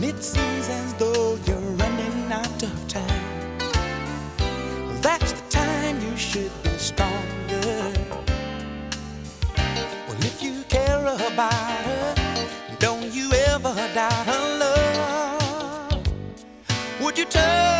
it seems as though you're running out of time, that's the time you should be stronger. Well, if you care about her, don't you ever doubt her love. Would you turn